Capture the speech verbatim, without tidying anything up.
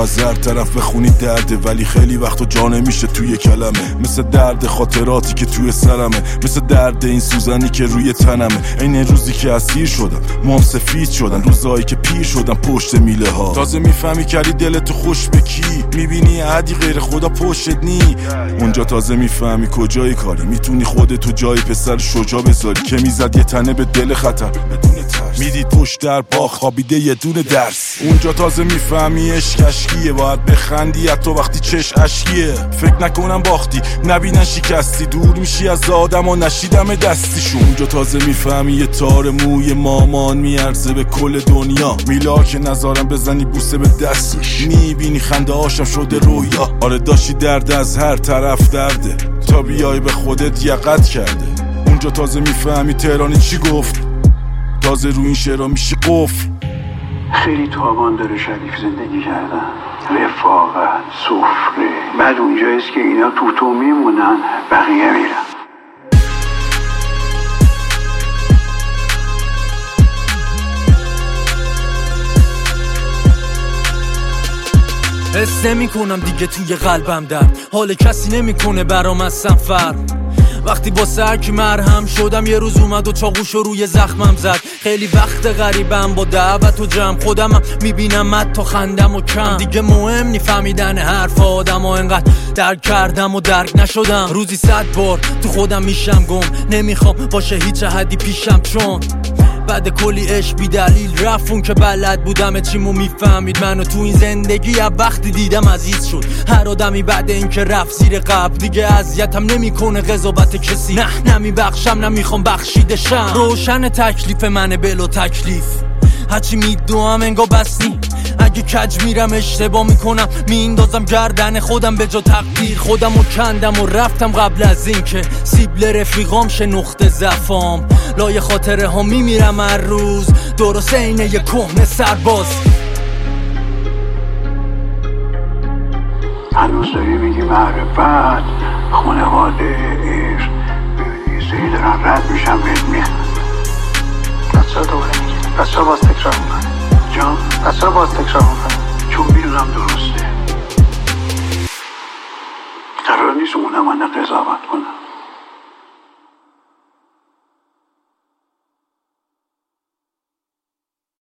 از هر طرف بخونی درده، ولی خیلی وقتا جا نمیشه توی کلمه. مثل درد خاطراتی که توی سرمه، مثل درد این سوزنی که روی تنمه. این روزی که اسیر شدم موام سفید شدن، روزایی که پیر شدم پشت میله ها. تازه میفهمی کردی دلتو خوش به کی، میبینی عادی غیر خدا پشتت نی. اونجا تازه میفهمی کجای کاری، میتونی خودتو جای پسر شجاع بذاری که میزد یه تنه به دل خطر بدون ترس. میدید پشت در باغ خوابیده یه دونه درس. اونجا تازه میفهمی عشق اشکیه، باید بخندی حتی وقتی چش اشکیه. فکر نکنم باختی نبینن شکستی، دور میشی از آدم و نشیدم دستیشون. اونجا تازه میفهمی یه تار موی مامان میارزه به کل دنیا. میلا که نظارم بزنی بوسه به دستش، میبینی خنده هاشم شده رویا. آره داشتی درد از هر طرف درده، تا بیای به خودت یقت کرده. اونجا تازه میفهمی تهرانی چی گفت، تازه رو این شعرها میشی قفل. خیلی تاوان داره شریف زندگی کردن، رفاقت، سفره. بعد اونجاییست که اینا تو تو میمونن، بقیه میرن. حس نمی کنم دیگه توی قلبم درد، حال کسی نمیکنه برام اصلا فرق. وقتی با سرکی مرهم شدم یه روز اومد و چاقوشو روی زخمم زد. خیلی وقت غریبم با دعوت و جمع، خودمم میبینم مد تا خندم و کم. دیگه مهم نی فهمیدن حرف آدم و انقدر درک کردم و درک نشدم. روزی صد بار تو خودم میشم گم، نمیخوام باشه هیچ حدی پیشم، چون بعد کلی عشق بی دلیل رفت. اون که بلد بودم چیمو میفهمید منو تو این زندگی. از وقتی دیدم عزیز شد هر آدمی، بعد این که رفت زیر قبل دیگه اذیتم نمیکنه قضاوت کسی. نه نمیبخشم نمیخوام بخشیدشم، روشن تکلیف منه بلو تکلیف. هرچی میدوام انگا بس نی، اگه کج میرم اشتباه میکنم میندازم گردن خودم به جا تقدیر. خودم و کندم و رفتم قبل از این که سیبل رفیقام شه نقطه ضعفام. لای خاطره ها میمیرم هر روز، درست اینه یه کهنه سرباز. هنوز داری میگی معرفت، خانواده، عشق. ببینی سری دارن رد میشم بهت میخند. پس چرا دوباره میگی؟ پس چرا باز تکرار میکنی؟ جان؟ پس چرا باز تکرار میکنی؟ چون میدونم درسته. قرار نیست اونم من قضاوت کنم.